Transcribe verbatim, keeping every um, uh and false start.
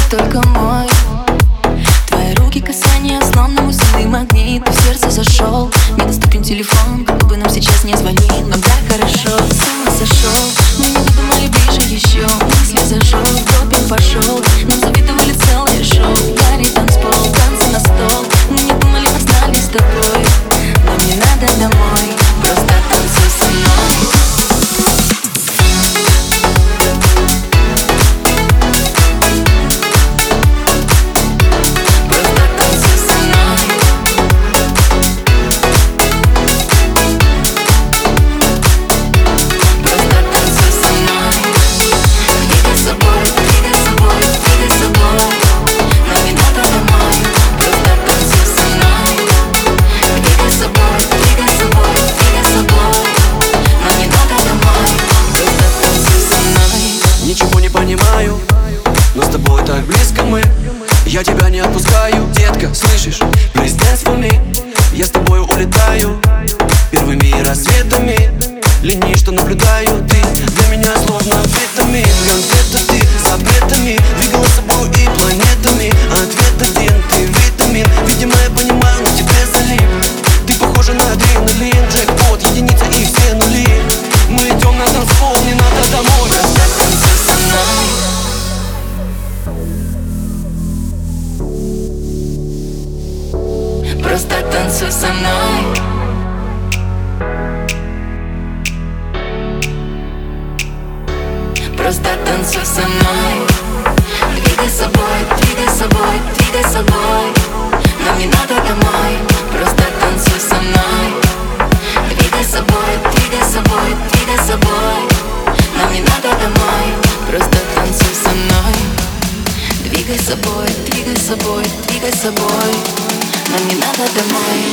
только мой. Твои руки, касания, словно мусорный магнит. Ты в сердце зашел, недоступен телефон, как бы нам сейчас не звонил. Нам так хорошо, с ума сошел. Мы не выдумали ближе еще, мысли зажег, допинг пошел. Нам завидовали целое шоу, горит танцпол, танцы на стол. Мы не думали, а знали с тобой. Нам не надо домой, просто танцуй со мной. Но с тобой так близко мы. Я тебя не отпускаю, детка, слышишь? Please dance for me. Я с тобой улетаю первыми рассветами. Линии, что наблюдаю, ты для меня словно витамин. Конфета ты с запретами, двигала собой и планетами. Ответ один, ты витамин. Видимо, я понимаю, на тебе залип. Ты похожа на адреналин, джекпот, единица и все нули. Мы идем на танцпол, не надо домой. Просто танцуй со мной. Просто танцуй со мной. Просто танцуй со мной. Двигай собой, двигай собой, двигай собой. Нам не надо домой. Просто танцуй со мной. Двигай собой, двигай собой, двигай собой. Нам не надо домой. Просто танцуй со мной. Двигай собой, двигай собой, двигай собой. Нам не надо домой.